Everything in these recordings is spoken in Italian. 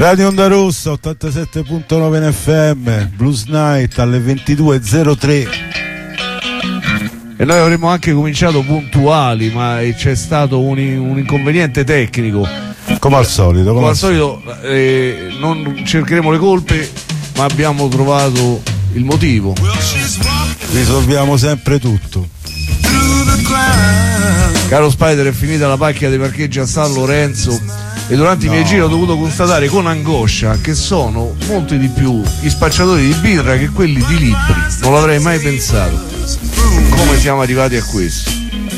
Radio Onda Rossa 87.9 in FM, Blues Night alle 22.03. E noi avremmo anche cominciato puntuali, ma c'è stato un inconveniente tecnico. Come al solito. Non cercheremo le colpe, ma abbiamo trovato il motivo. Risolviamo sempre tutto. Caro Spider, è finita la pacchia dei parcheggi a San Lorenzo e durante i miei giri ho dovuto constatare con angoscia che sono molti di più gli spacciatori di birra che quelli di libri. Non l'avrei mai pensato. Come siamo arrivati a questo?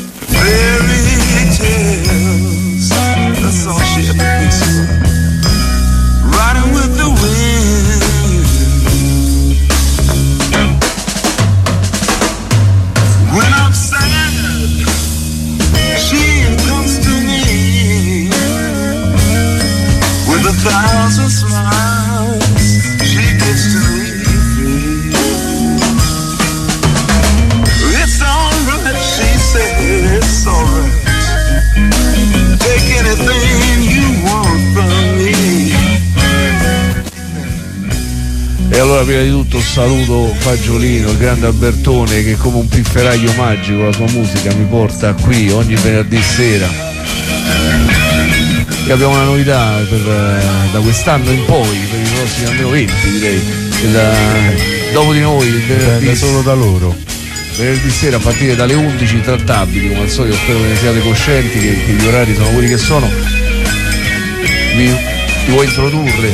Thousand smiles, she gets to leave free. It's alright, she said, it's alright. Take anything you want from me. E allora prima di tutto saluto Fagiolino, il grande Albertone, che come un pifferaio magico la sua musica mi porta qui ogni venerdì sera. E abbiamo una novità da quest'anno in poi, per i prossimi almeno 20 direi. Dopo di noi il venerdì solo da loro. Venerdì sera a partire dalle 11 trattabili, come al solito, spero che ne siate coscienti che gli orari sono quelli che sono. Ti vuoi introdurre?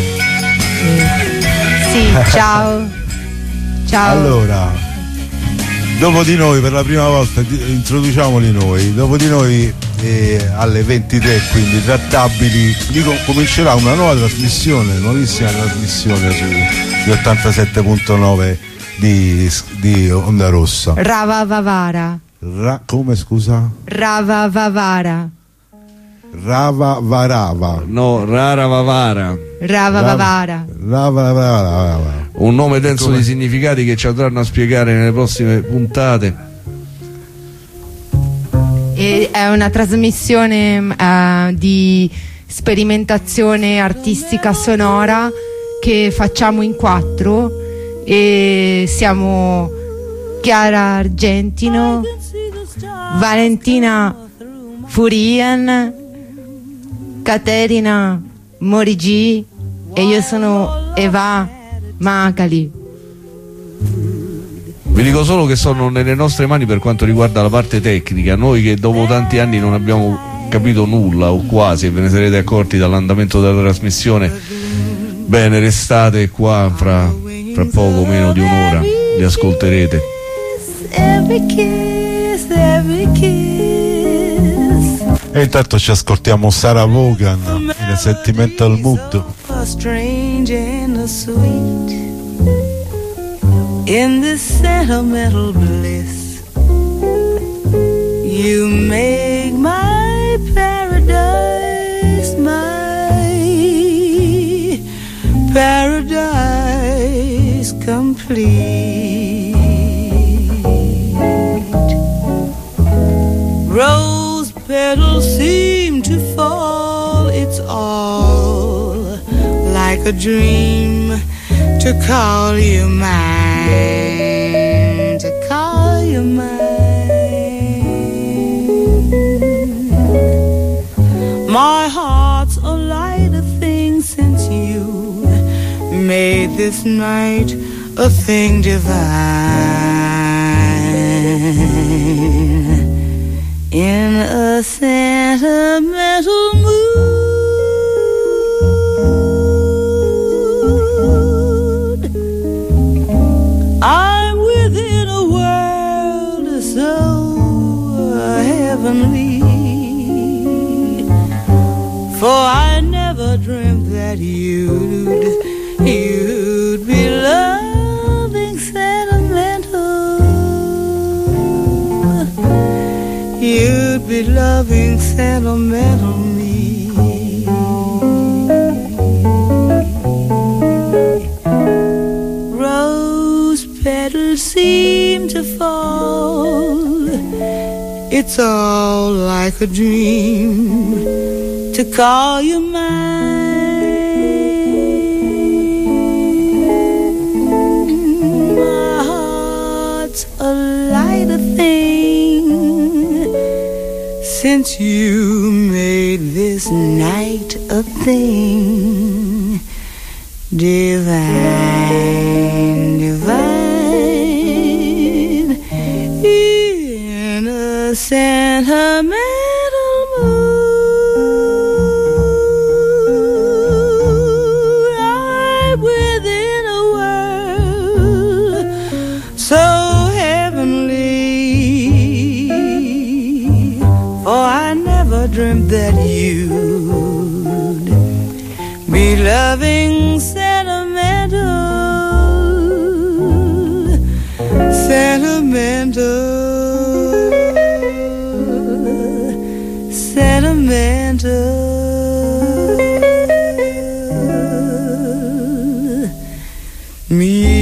Sì, ciao. Allora, dopo di noi, per la prima volta introduciamoli noi, dopo di noi alle 23, quindi trattabili, comincerà una nuova trasmissione, nuovissima trasmissione su 87.9 di Onda Rossa. Rava Vavara. Come scusa? Rava Vavara. Rava Varava. No, Rara Vavara. Rava Vavara. Rava Varava. Un nome denso di significati che ci andranno a spiegare nelle prossime puntate. È una trasmissione di sperimentazione artistica sonora che facciamo in 4 e siamo Chiara Argentino, Valentina Furian, Caterina Morigi e io sono Eva Macali. Vi dico solo che sono nelle nostre mani per quanto riguarda la parte tecnica. Noi che dopo tanti anni non abbiamo capito nulla o quasi, e ve ne sarete accorti dall'andamento della trasmissione, bene, restate qua fra poco meno di un'ora, li ascolterete. E intanto ci ascoltiamo Sarah Vaughan in a Sentimental Mood. In this sentimental bliss, you make my paradise, complete. Rose petals seem to fall, it's all like a dream to call you mine, to call you mine. My heart's a lighter thing since you made this night a thing divine. In a sentimental mood, I'm within a world so heavenly, for I never dreamt that you'd be loving sentimental. You'd be loving sentimental me. Rose petals seem to fall, it's all like a dream to call you mine, since you made this night a thing divine, divine, in a sentimental mood. I'm within a world so heavenly, for I never dreamt that you'd be loving sentimental, sentimental, sentimental me.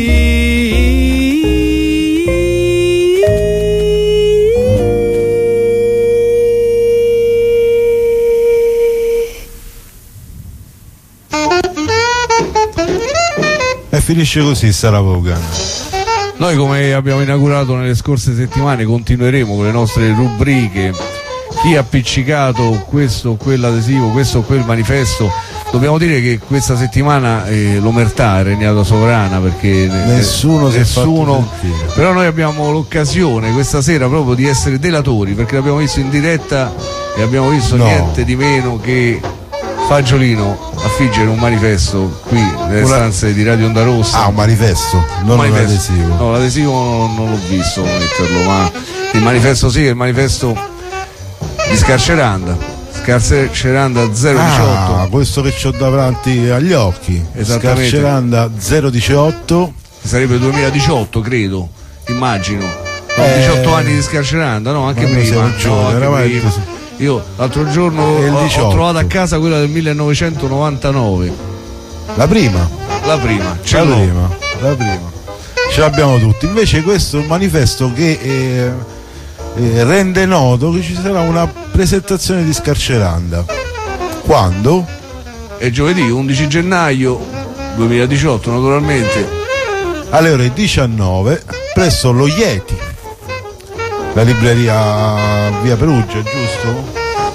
E finisce così Sarah Vaughan. Noi, come abbiamo inaugurato nelle scorse settimane, continueremo con le nostre rubriche. Chi ha appiccicato questo o quell'adesivo, questo o quel manifesto. Dobbiamo dire che questa settimana l'omertà è regnata sovrana, perché nessuno si è fatto sentire. Però noi abbiamo l'occasione questa sera proprio di essere delatori, perché l'abbiamo visto in diretta e abbiamo visto niente di meno che Fagiolino affiggere un manifesto qui nelle stanze di Radio Onda Rossa. Un manifesto, non un adesivo. No, l'adesivo non l'ho visto metterlo, ma il manifesto sì, è il manifesto di Scarceranda. Scarceranda 018. Questo che c'ho davanti agli occhi. Esattamente. Scarceranda 018. Sarebbe 2018, credo, immagino. 18 anni di Scarceranda, no, anche prima. Io l'altro giorno ho trovato a casa quella del 1999. La prima. La prima. Ce l'abbiamo tutti. Invece questo è un manifesto che rende noto che ci sarà una presentazione di Scarceranda. Quando? È giovedì 11 gennaio 2018, naturalmente, alle ore 19 presso lo Yeti, la libreria via Perugia, giusto?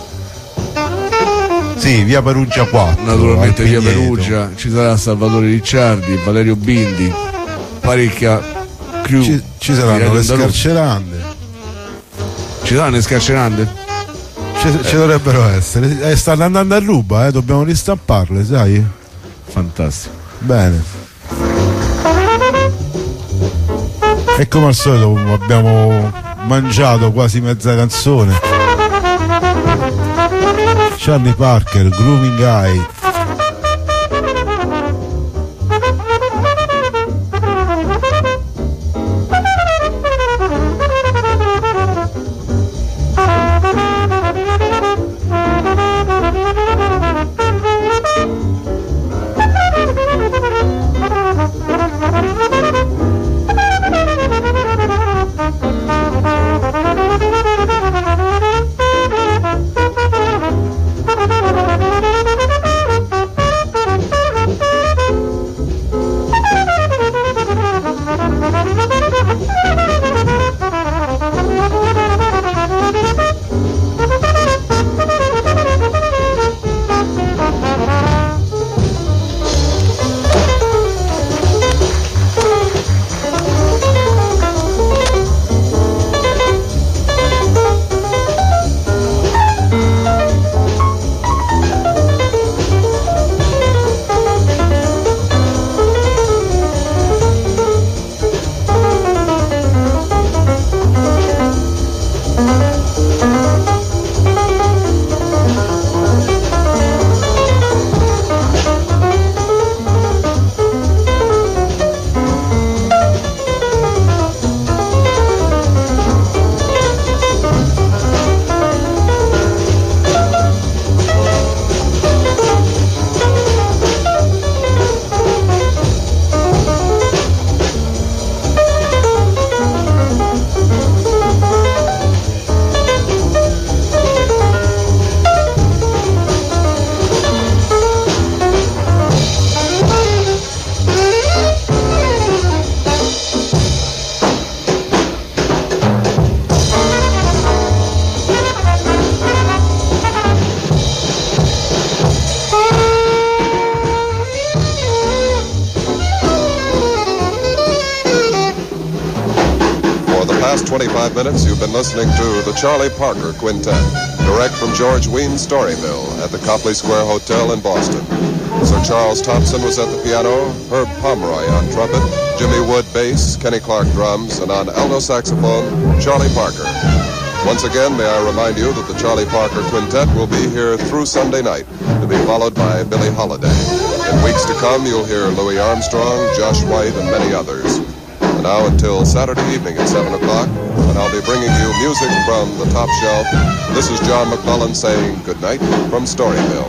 Sì, via Perugia 4. Naturalmente via Perugia. Ci sarà Salvatore Ricciardi, Valerio Bindi, parecchia crew. Ci saranno le Scarcerande. Ci saranno le Scarcerande? Ci dovrebbero essere. Stanno andando a ruba, dobbiamo ristamparle, sai? Fantastico. Bene. E come al solito abbiamo mangiato quasi mezza canzone. Charlie Parker, Grooving Eye. last 25 minutes, you've been listening to the Charlie Parker Quintet, direct from George Weems' Storyville at the Copley Square Hotel in Boston. Sir Charles Thompson was at the piano, Herb Pomeroy on trumpet, Jimmy Wood bass, Kenny Clark drums, and on alto saxophone, Charlie Parker. Once again, may I remind you that the Charlie Parker Quintet will be here through Sunday night, to be followed by Billie Holiday. In weeks to come, you'll hear Louis Armstrong, Josh White, and many others. And now until Saturday evening at 7 o'clock, when I'll be bringing you music from the top shelf, this is John McClellan saying good night from Storyville.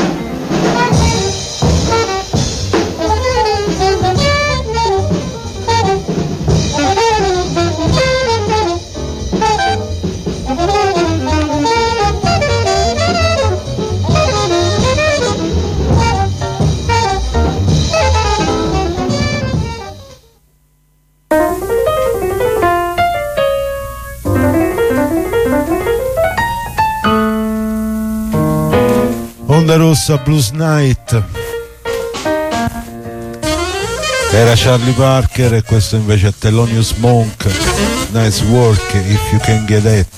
Onda Rossa Blues Night, era Charlie Parker e questo invece è Thelonious Monk, Nice Work If You Can Get It.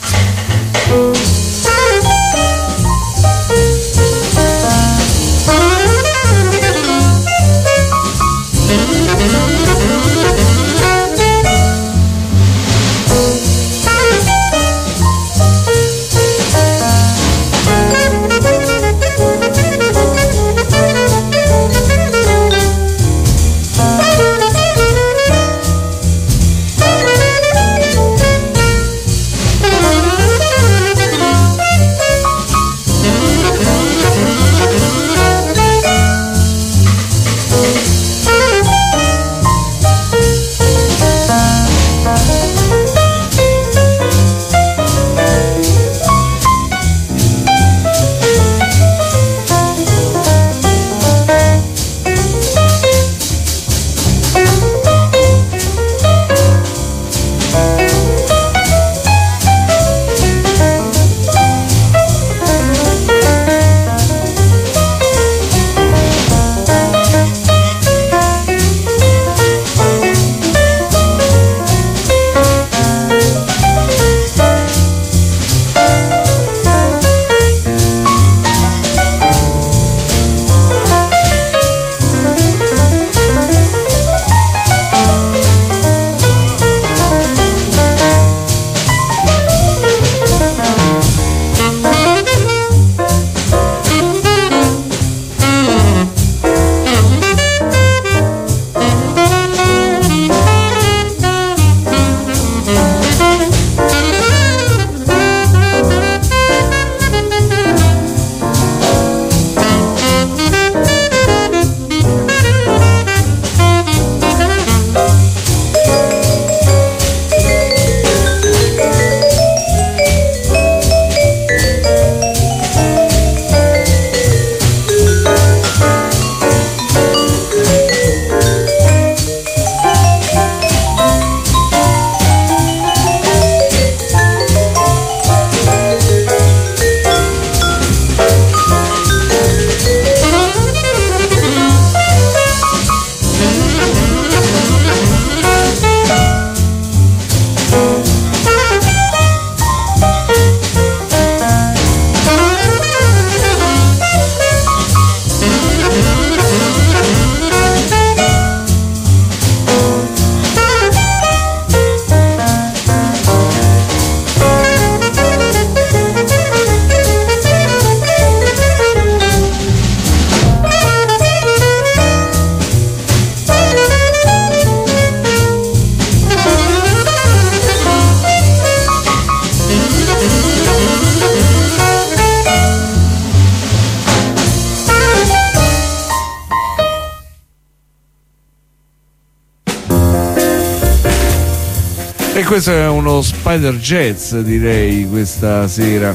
E questo è uno Spider Jazz, direi, questa sera.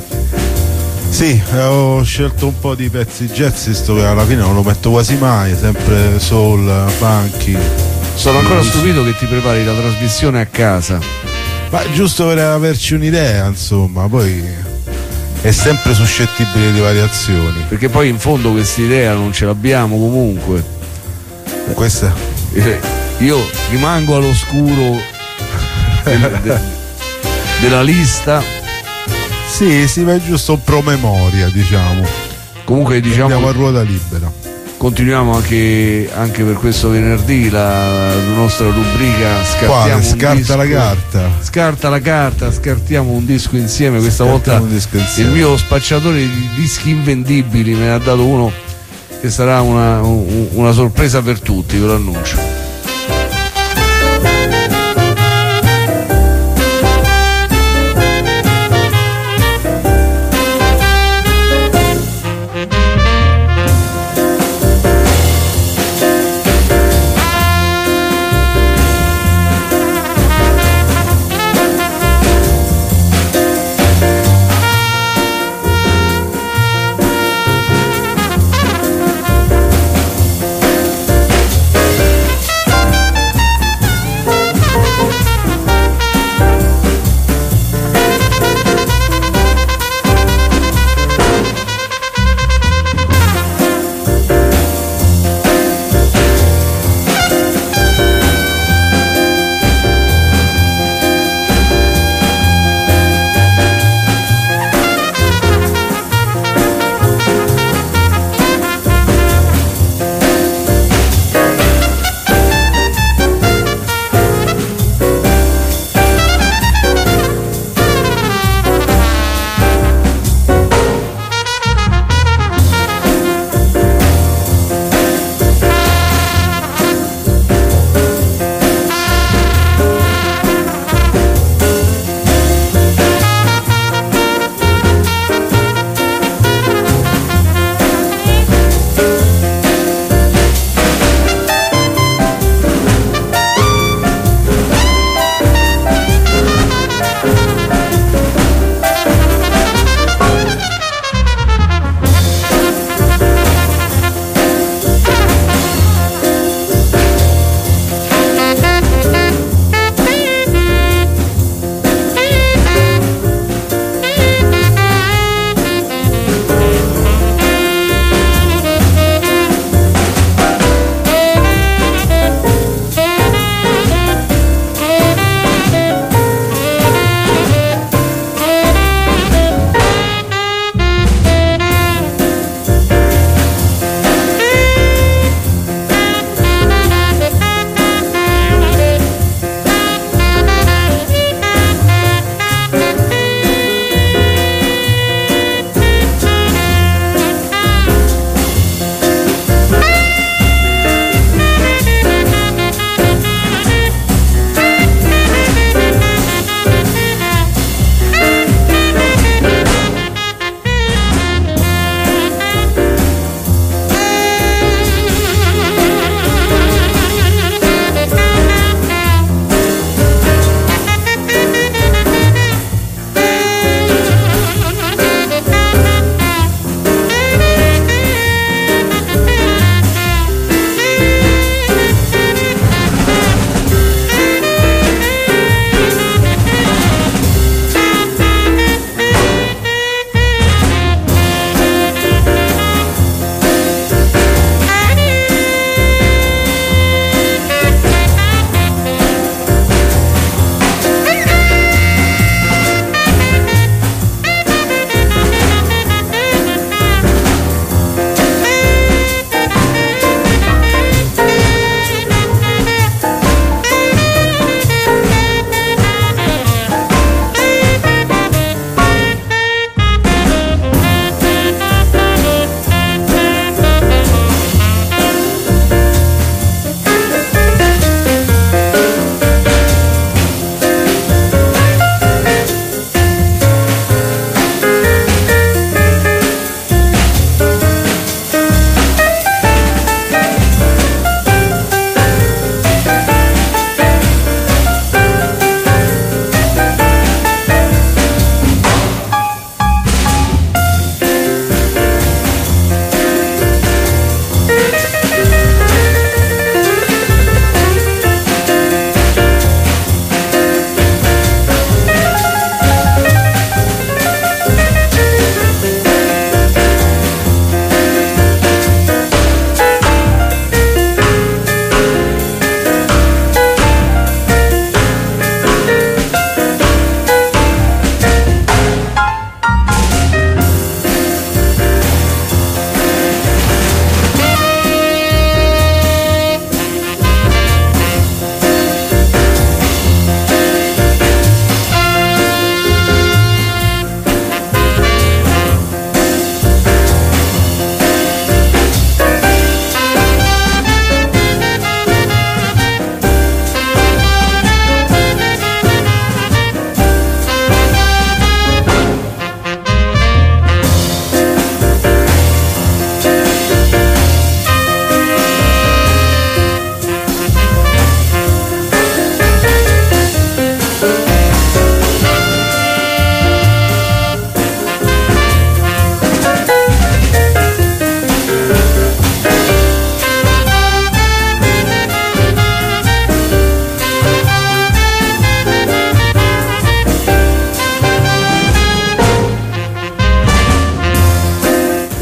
Sì, ho scelto un po' di pezzi jazz, visto che alla fine non lo metto quasi mai, sempre soul, funky. Sono ancora stupito che ti prepari la trasmissione a casa. Ma giusto per averci un'idea, insomma, poi è sempre suscettibile di variazioni. Perché poi in fondo quest'idea non ce l'abbiamo comunque. Questa? Io rimango all'oscuro della lista. Sì, ma è giusto un promemoria, diciamo. Comunque Andiamo diciamo a ruota libera. continuiamo anche per questo venerdì la nostra rubrica Quale? un Scarta disco. la carta. Scarta la carta, scartiamo un disco insieme. Questa Scartiamo volta un disco insieme. il mio spacciatore di dischi invendibili me ne ha dato uno che sarà una sorpresa per tutti, ve lo annuncio.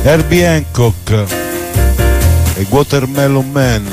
Herbie Hancock e Watermelon Man.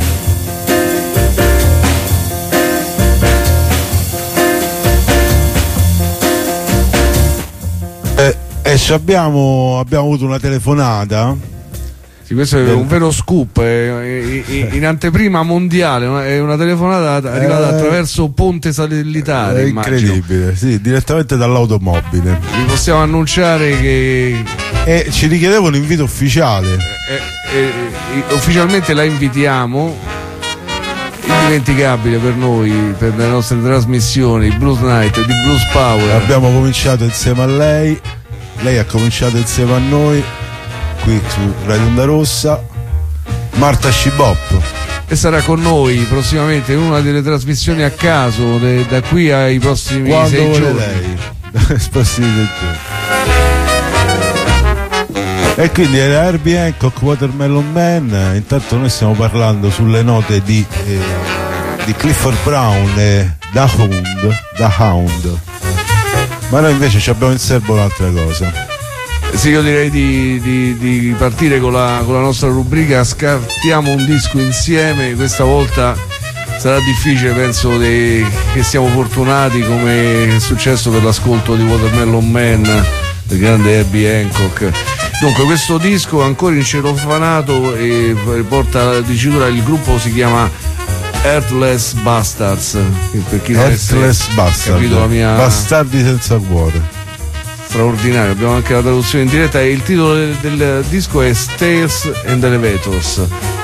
E abbiamo avuto una telefonata. Sì, questo è un vero scoop, in anteprima mondiale, è una telefonata arrivata attraverso ponte satellitare. È incredibile, sì, direttamente dall'automobile. Vi possiamo annunciare che ci richiedeva un invito ufficiale. Ufficialmente la invitiamo. Indimenticabile per noi, per le nostre trasmissioni Blues Night di Blues Power. Abbiamo cominciato insieme a lei ha cominciato insieme a noi qui su Radio Onda Rossa, Marta Scibop, e sarà con noi prossimamente in una delle trasmissioni a caso da qui ai prossimi 6 giorni. Lei prossimi 6 giorni. E quindi era Herbie Hancock, Watermelon Man. Intanto noi stiamo parlando sulle note di Clifford Brown e The Hound. Ma noi invece abbiamo in serbo un'altra cosa. Sì, io direi di partire con la nostra rubrica Scartiamo un disco insieme. Questa volta sarà difficile, penso che siamo fortunati come è successo per l'ascolto di Watermelon Man del grande Herbie Hancock. Dunque questo disco ancora in celofanato e porta la dicitura, il gruppo si chiama Earthless Bastards, per chi non Earthless Bastards, capito la mia... bastardi senza cuore. Straordinario, abbiamo anche la traduzione in diretta e il titolo del disco è Stairs and Elevators.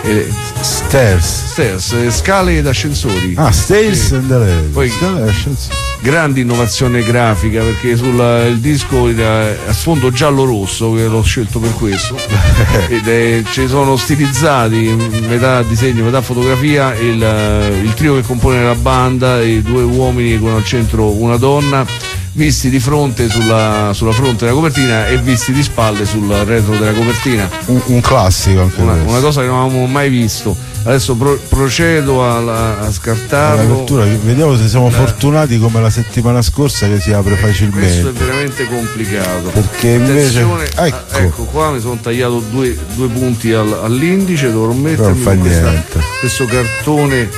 Stairs, scale ed ascensori. Stairs and Elevators. Poi grande innovazione grafica, perché il disco a sfondo giallo-rosso, che l'ho scelto per questo, ci sono stilizzati metà disegno, metà fotografia, il trio che compone la banda, i 2 uomini con al centro una donna, visti di fronte sulla fronte della copertina e visti di spalle sul retro della copertina. Un classico anche una cosa che non avevamo mai visto. Adesso procedo a scartarlo. Vediamo se siamo fortunati come la settimana scorsa che si apre facilmente. Questo è veramente complicato, perché invece ecco qua mi sono tagliato due punti all'indice, dovrò mettermi questo cartone.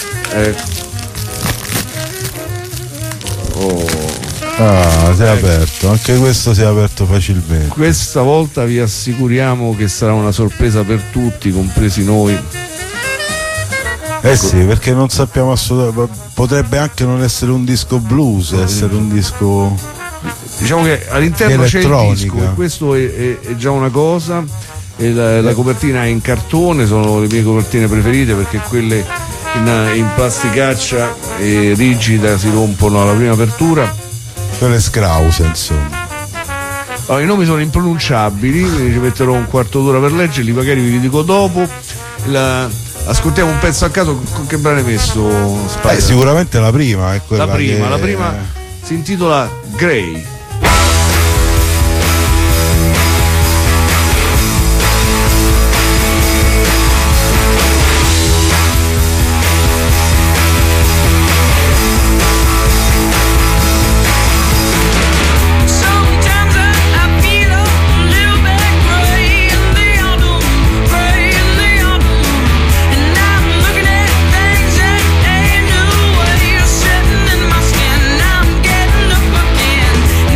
Si è aperto, anche questo si è aperto facilmente. Questa volta vi assicuriamo che sarà una sorpresa per tutti, compresi noi. Sì, perché non sappiamo assolutamente, potrebbe anche non essere un disco blues, essere un disco, diciamo che all'interno c'è il disco, e questo è già una cosa. E la copertina è in cartone, sono le mie copertine preferite, perché quelle in plasticaccia e rigida si rompono alla prima apertura. Quelle scrause, insomma. I nomi sono impronunciabili, ci metterò un quarto d'ora per leggerli, magari vi dico dopo. Ascoltiamo un pezzo a caso. Con che brano hai messo? Sicuramente la prima è quella. La prima si intitola Grey. Sitting in my skin, I'm getting up again.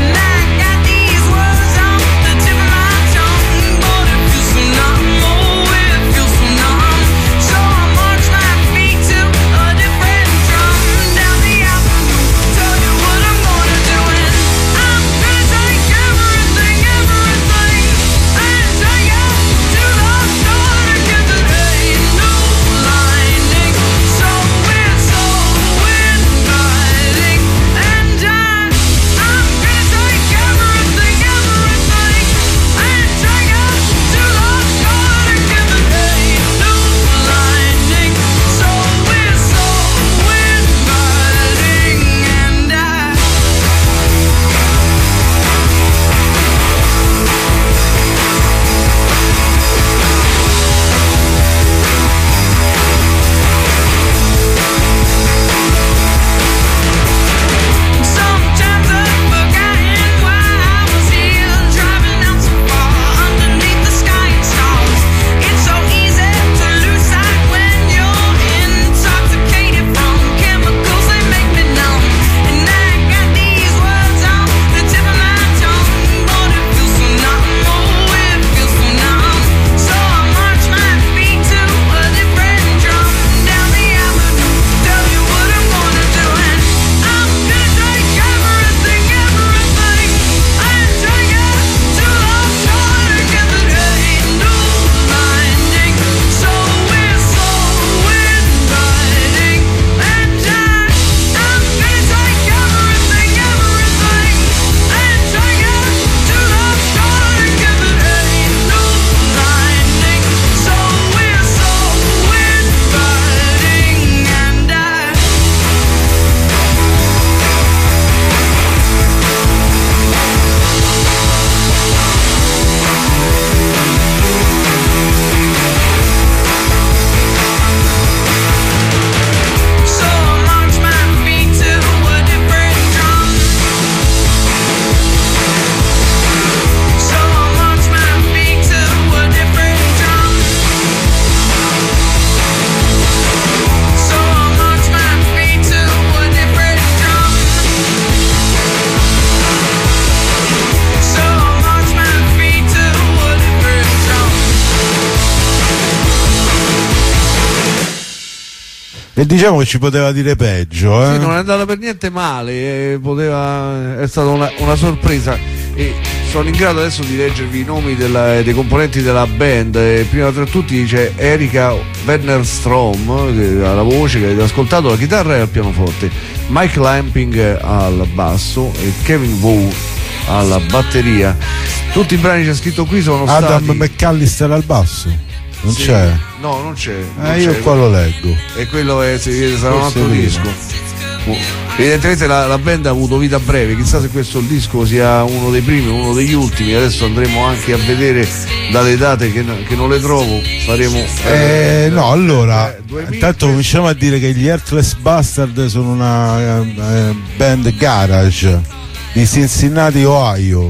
E diciamo che ci poteva dire peggio, Sì, non è andata per niente male, è stata una sorpresa. E sono in grado adesso di leggervi i nomi dei componenti della band. Prima tra tutti c'è Erika Wennerstrom alla voce che avete ascoltato, la chitarra e al pianoforte, Mike Lamping al basso e Kevin Wu alla batteria. Tutti i brani che c'è scritto qui sono Adam stati... McAllister al basso? Non Sì. c'è? No, non c'è. Io qua lo leggo. E quello sarà un Forse altro prima. disco. Evidentemente la band ha avuto vita breve, chissà se questo il disco sia uno dei primi, uno degli ultimi. Adesso andremo anche a vedere dalle date che non le trovo. Faremo No, allora 2000. intanto cominciamo a dire che gli Heartless Bastard sono una band garage di Cincinnati, Ohio,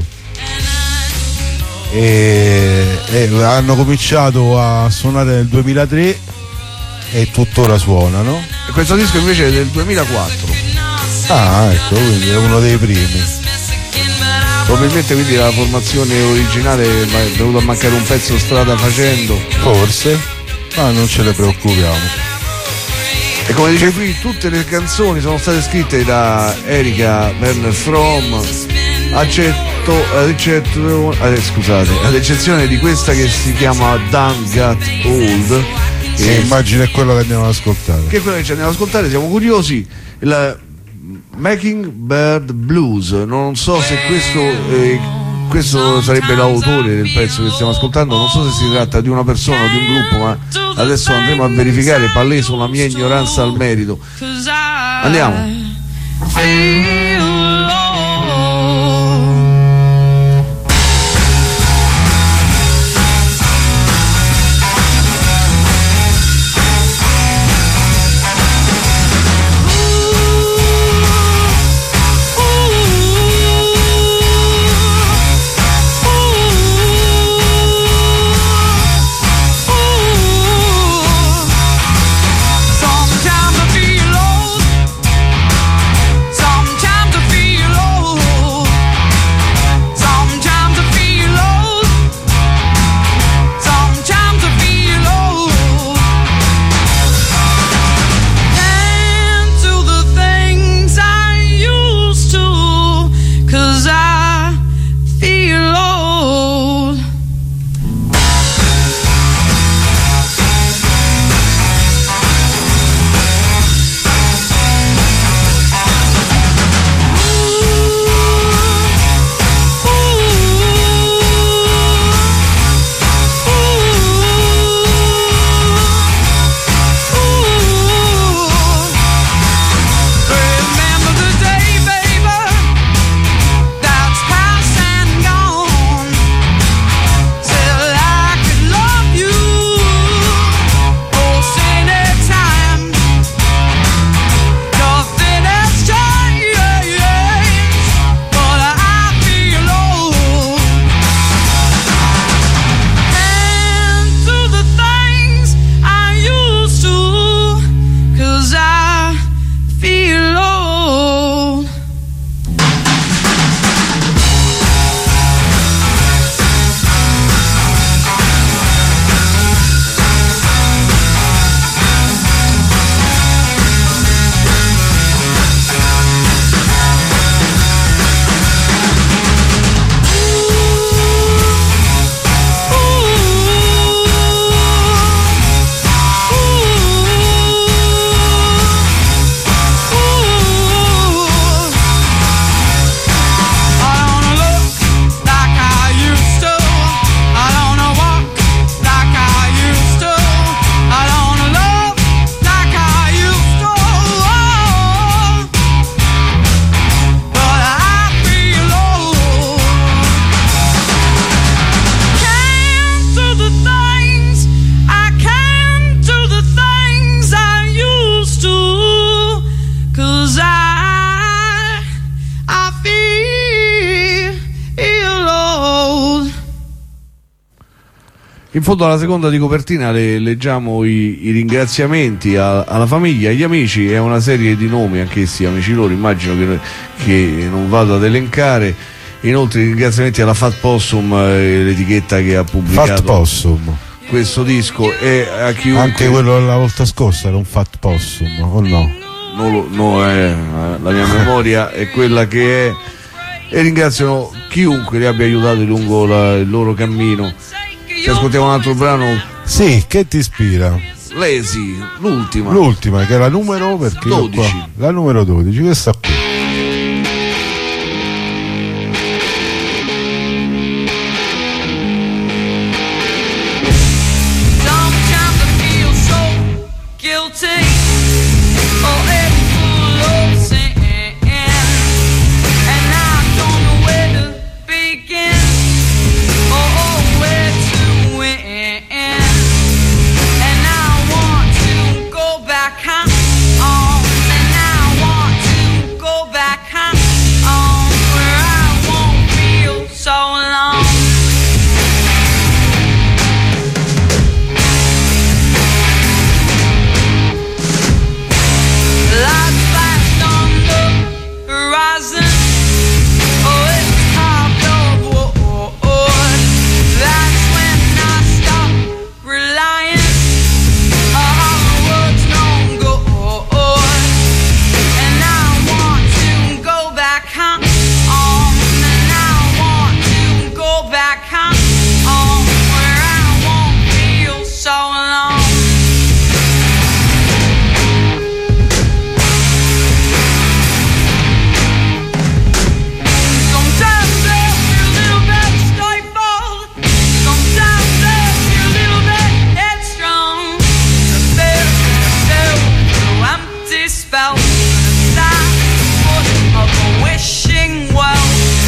e hanno cominciato a suonare nel 2003 e tuttora suonano. E questo disco invece è del 2004. Ah, ecco, quindi è uno dei primi. Probabilmente quindi la formazione originale è venuto a mancare un pezzo strada facendo. Forse, ma non ce ne preoccupiamo. E come dice qui, tutte le canzoni sono state scritte da Erika Wennerstrom, ad eccezione di questa che si chiama Done Got Old. Che immagino è quello che andiamo ad ascoltare. Che è quello che ci andiamo ad ascoltare, siamo curiosi. Il Mockingbird Blues, non so se questo sarebbe l'autore del pezzo che stiamo ascoltando, non so se si tratta di una persona o di un gruppo, ma adesso andremo a verificare, palleso la mia ignoranza al merito. Andiamo. Sometimes I feel low. In fondo alla seconda di copertina leggiamo i ringraziamenti alla famiglia, agli amici e a una serie di nomi, anch'essi amici loro, immagino che non vado ad elencare. Inoltre ringraziamenti alla Fat Possum, l'etichetta che ha pubblicato Fat Possum. questo disco, e a chiunque. Anche quello della volta scorsa era un fat possum, o no? La mia memoria è quella che è, e ringrazio chiunque li abbia aiutati lungo il loro cammino. Ci ascoltiamo un altro brano. Sì, che ti ispira? Lazy, l'ultima Che è la numero, perché 12. Qua, la numero 12, questa qui. Sometimes I feel so guilty. Oh, it's full of sin, and I don't know where to begin. Oh, where to end. And I want to go back home. And I want to go back home, where I won't feel so alone. Lights flashed on the horizon. Oh, it's carved of wood. That's when I stop relying on words no good. And I want to go back home. And I want to go back home, where I won't feel so alone. Sometimes I feel a little bit stifled. Sometimes I feel a little bit headstrong. I feel so empty spell. Inside of a wishing well.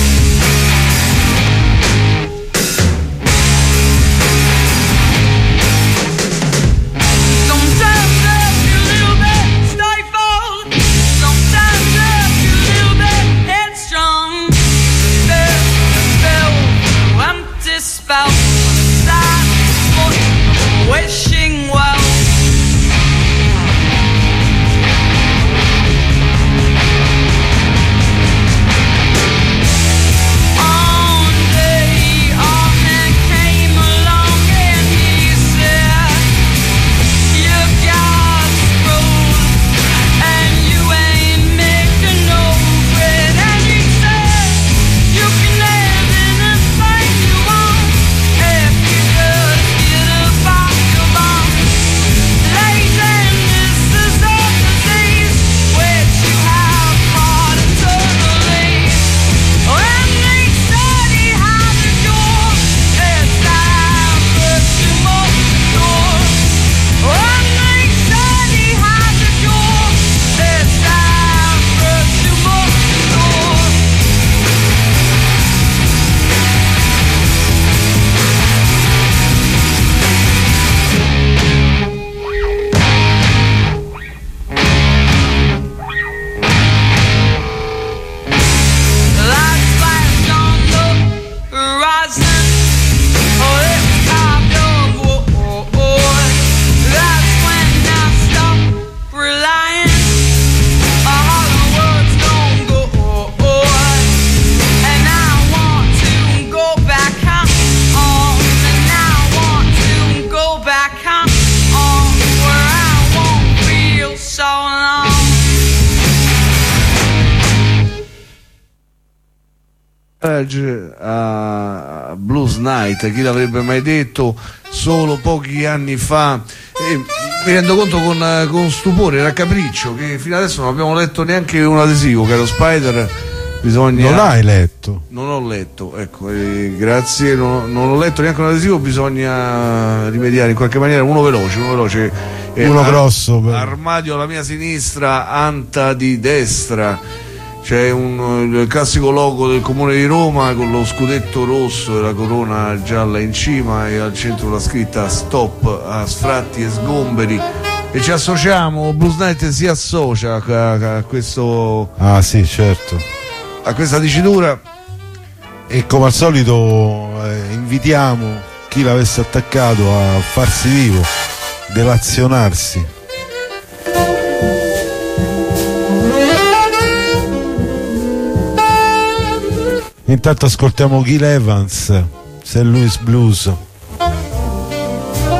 Sometimes I feel a little bit stifled. Sometimes I feel a little bit headstrong. Feel empty spell inside of a wishing well. On day our man came along and he said, "You got screwed and you ain't making no bread." And he said, "You can live in the place you want if you just get about your bond." Laziness is a disease which you have caught eternally. When they said he had a cure, it's time for too much cure. When they said he had a cure, it's time for too much cure. Lights flashed on the horizon. Oh, it was carved of wood. That's when I stopped relying on the words don't go good. And I want to go back home. And I want to go back home, where I won't feel so alone. A Blues Night, chi l'avrebbe mai detto, solo pochi anni fa. E mi rendo conto con stupore, era capriccio, che fino adesso non abbiamo letto neanche un adesivo, caro Spider. Bisogna... Non l'hai letto? Non ho letto, ecco, grazie, non ho letto neanche un adesivo, bisogna rimediare in qualche maniera, uno veloce. Uno grosso. Armadio alla mia sinistra, Anta di destra. C'è il classico logo del Comune di Roma con lo scudetto rosso e la corona gialla in cima, e al centro la scritta "Stop a sfratti e sgomberi", e ci associamo, Blues Night si associa a questo, Ah sì, certo. a questa dicitura. E come al solito invitiamo chi l'avesse attaccato a farsi vivo, delazionarsi. Intanto ascoltiamo Gil Evans, St. Louis Blues.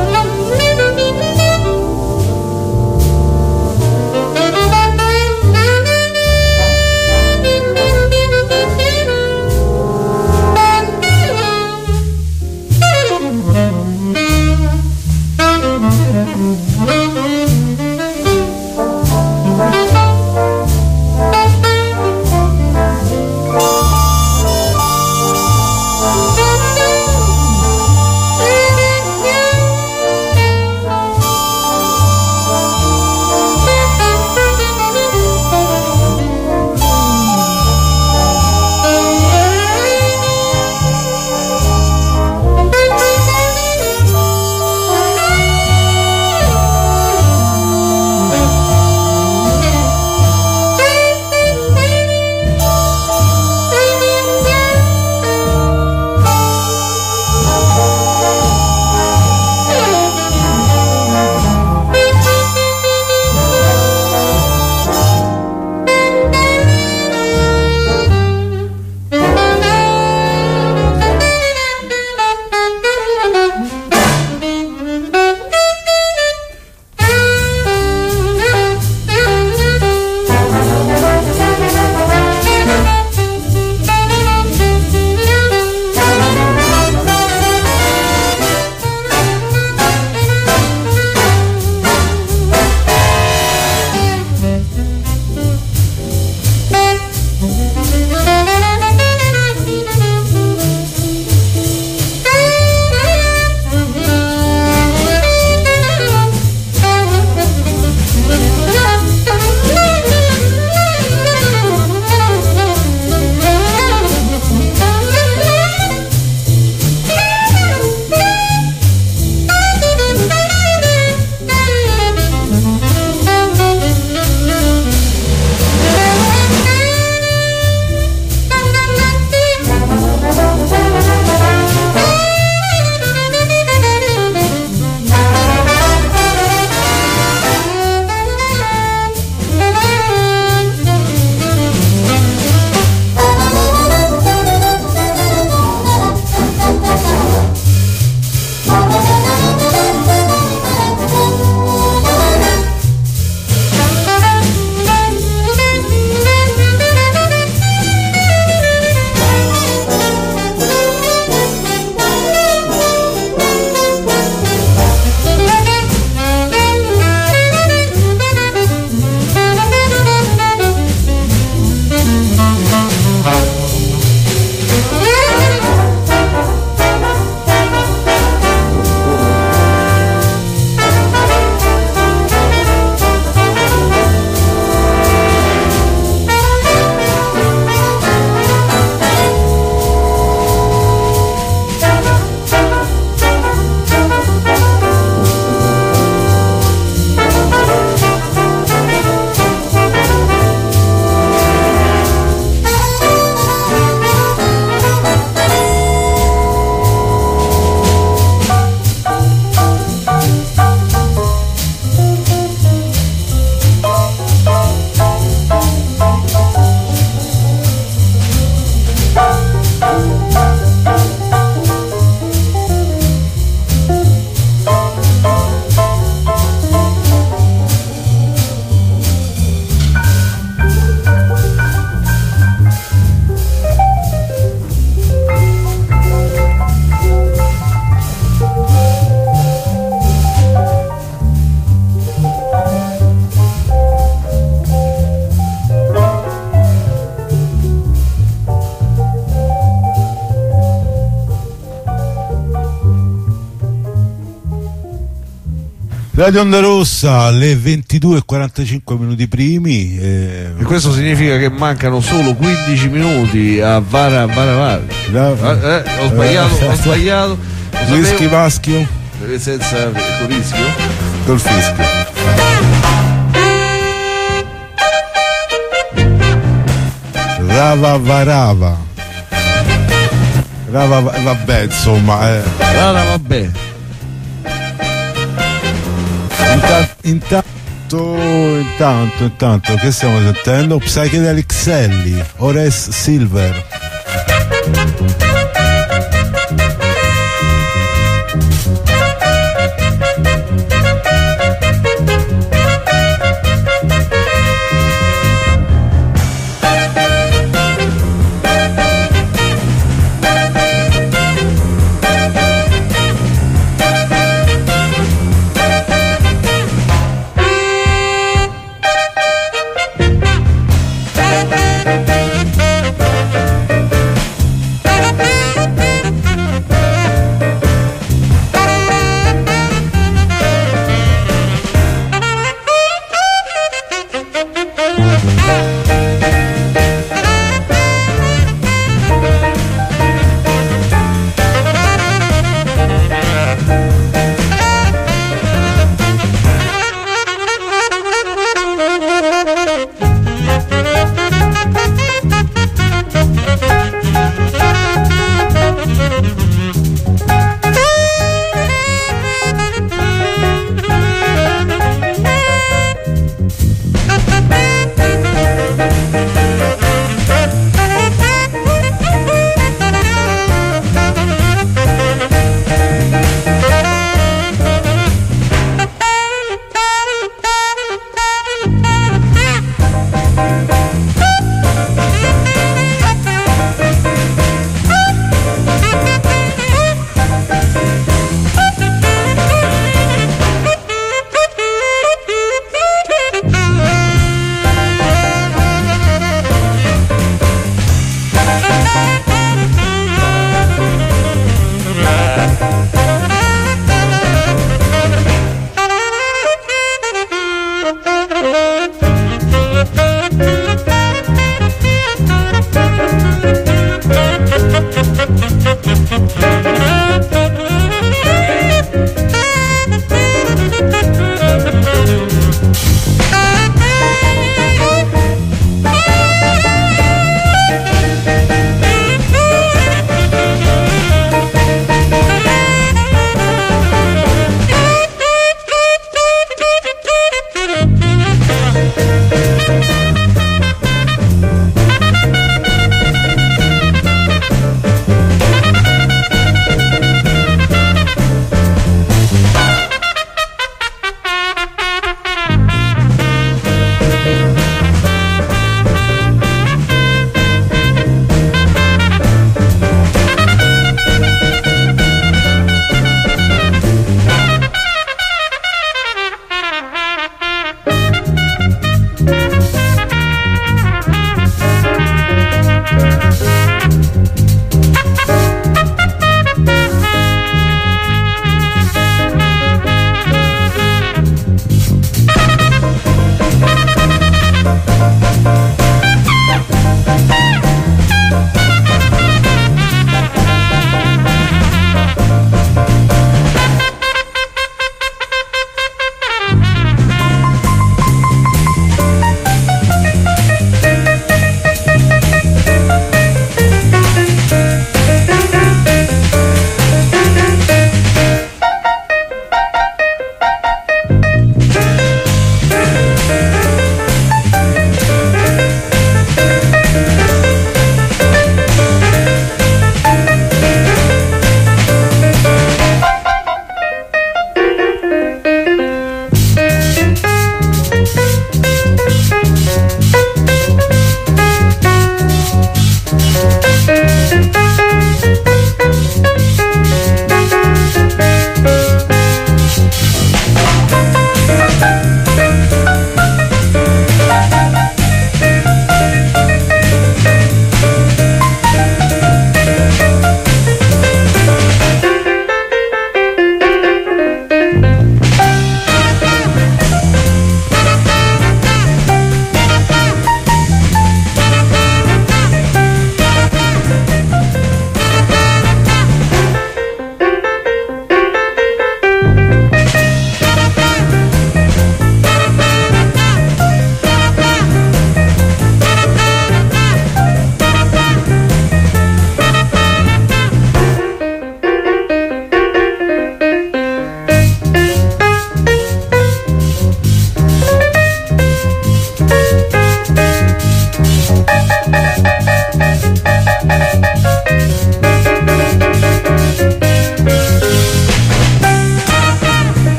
Radio Onda Rossa alle 22:45 minuti primi. E questo significa che mancano solo 15 minuti a Vara. Ho sbagliato. Whisky Maschio Senza col rischio? col fischio. Rava. Vabbè, insomma. Vabbè. Intanto che stiamo sentendo? Psychedelic Sally, Horace Silver.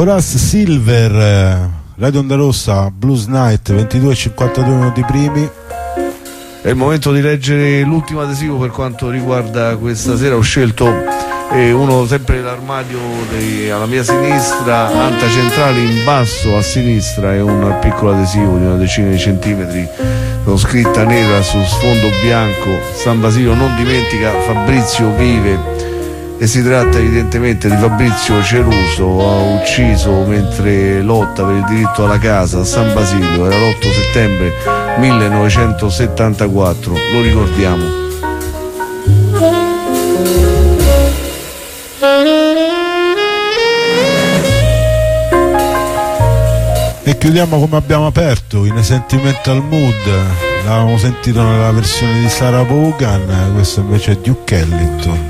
Horace Silver, Radio Onda Rossa, Blues Night, 22:52 minuti primi. È il momento di leggere l'ultimo adesivo per quanto riguarda questa sera. Ho scelto uno sempre nell'armadio alla mia sinistra, anta centrale in basso a sinistra, è un piccolo adesivo di una decina di centimetri con scritta nera su sfondo bianco: San Basilio non dimentica, Fabrizio vive. E si tratta evidentemente di Fabrizio Ceruso, ucciso mentre lotta per il diritto alla casa a San Basilio. Era l'8 settembre 1974, lo ricordiamo. E chiudiamo come abbiamo aperto, in A Sentimental Mood. L'avevamo sentito nella versione di Sarah Vaughan, questo invece è Duke Ellington.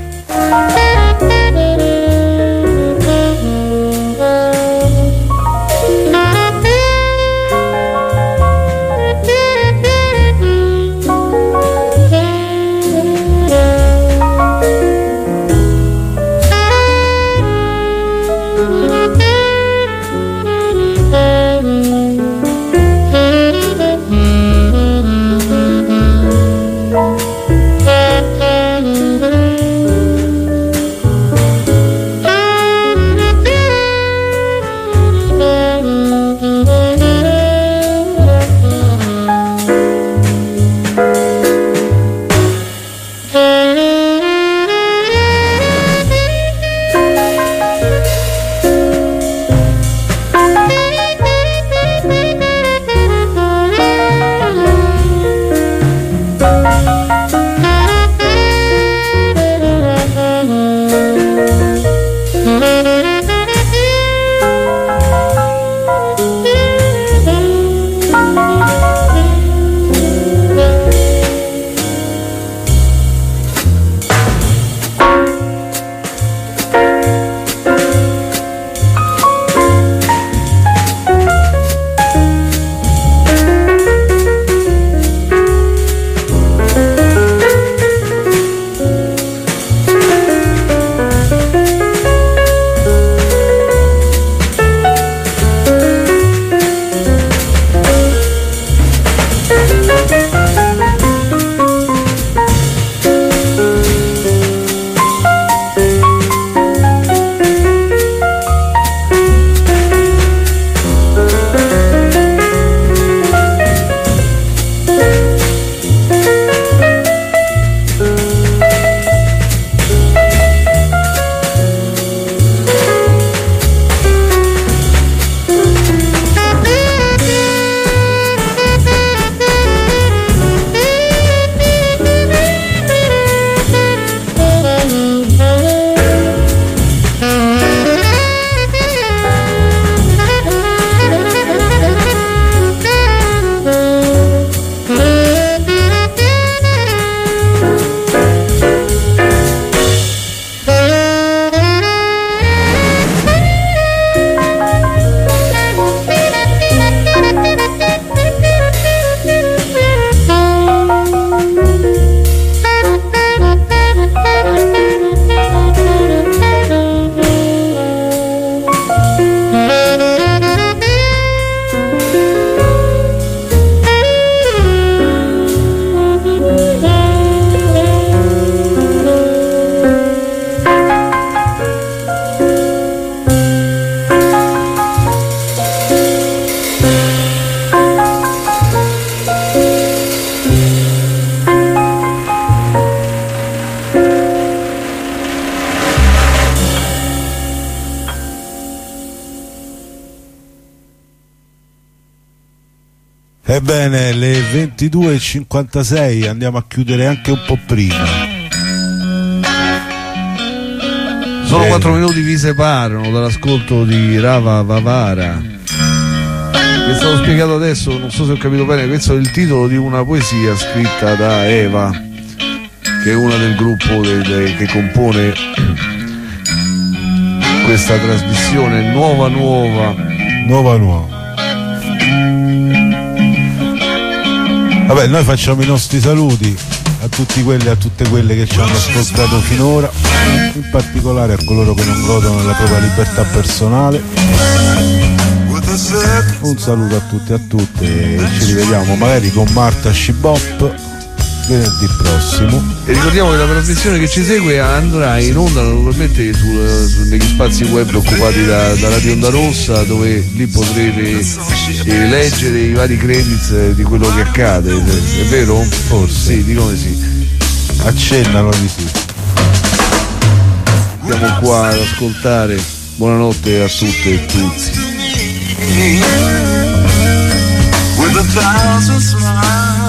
Ebbene, le 22:56, andiamo a chiudere anche un po' prima. Solo 4 minuti vi separano dall'ascolto di Rava Vavara. Mi è stato spiegato adesso, non so se ho capito bene, questo è il titolo di una poesia scritta da Eva, che è una del gruppo che compone questa trasmissione nuova. Vabbè, noi facciamo i nostri saluti, a tutti quelli e a tutte quelle che ci hanno ascoltato finora, in particolare a coloro che non godono della propria libertà personale. Un saluto a tutti e a tutte e ci rivediamo magari con Marta Scibop venerdì prossimo. E ricordiamo che la trasmissione che ci segue andrà in onda naturalmente negli spazi web occupati da Radio Onda Rossa, dove lì potrete leggere i vari credits di quello che accade. È vero? Forse sì, dicono di sì. Accennano di sì. Siamo qua ad ascoltare. Buonanotte a tutte e tutti. With a thousand smiles.